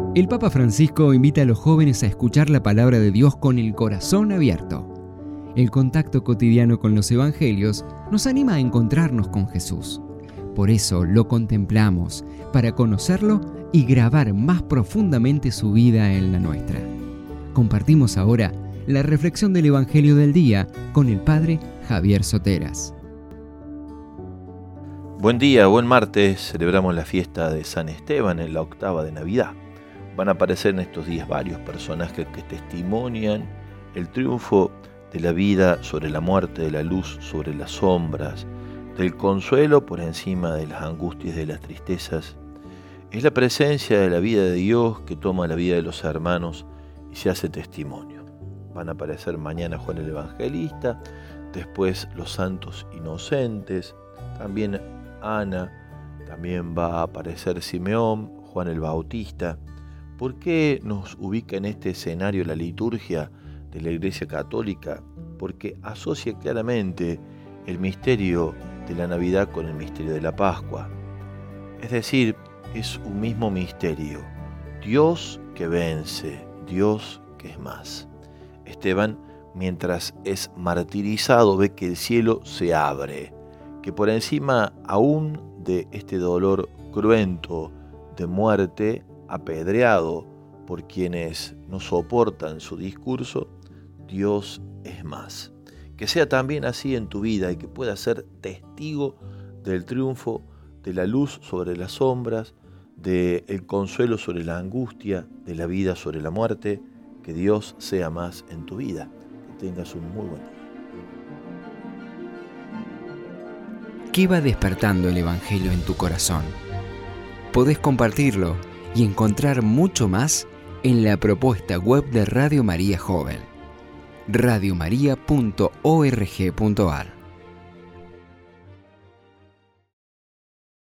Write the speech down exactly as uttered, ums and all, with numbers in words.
El Papa Francisco invita a los jóvenes a escuchar la palabra de Dios con el corazón abierto. El contacto cotidiano con los evangelios nos anima a encontrarnos con Jesús. Por eso lo contemplamos, para conocerlo y grabar más profundamente su vida en la nuestra. Compartimos ahora la reflexión del Evangelio del día con el Padre Javier Soteras. Buen día, buen martes. Celebramos la fiesta de San Esteban en la octava de Navidad. Van a aparecer en estos días varios personajes que testimonian el triunfo de la vida sobre la muerte, de la luz sobre las sombras, del consuelo por encima de las angustias y de las tristezas. Es la presencia de la vida de Dios que toma la vida de los hermanos y se hace testimonio. Van a aparecer mañana Juan el Evangelista, después los santos inocentes, también Ana, también va a aparecer Simeón, Juan el Bautista. ¿Por qué nos ubica en este escenario la liturgia de la Iglesia Católica? Porque asocia claramente el misterio de la Navidad con el misterio de la Pascua. Es decir, es un mismo misterio. Dios que vence, Dios que es más. Esteban, mientras es martirizado, ve que el cielo se abre, que por encima aún de este dolor cruento de muerte, apedreado por quienes no soportan su discurso, Dios es más. Que sea también así en tu vida y que puedas ser testigo del triunfo de la luz sobre las sombras, del consuelo sobre la angustia, de la vida sobre la muerte. Que Dios sea más en tu vida. Que tengas un muy buen día. ¿Qué va despertando el Evangelio en tu corazón? Podés compartirlo y encontrar mucho más en la propuesta web de Radio María Joven, radiomaria punto org punto ar.